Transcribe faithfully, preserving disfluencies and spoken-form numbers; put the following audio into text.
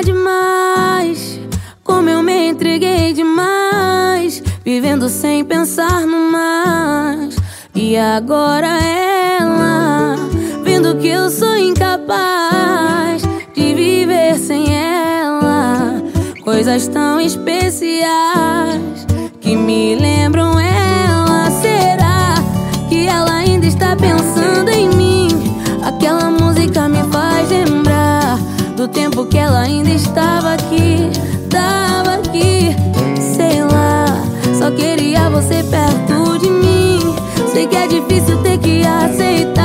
demais, como eu me entreguei demais, vivendo sem pensar no mais. E agora ela, vendo que eu sou incapaz de viver sem ela, coisas tão especiais que me lembram ela. Será que ela ainda está pensando em mim? Aquela música me faz lembrar do tempo que ela ainda estava aqui, estava aqui. Sei lá, só queria você perto de mim. Sei que é difícil ter que aceitar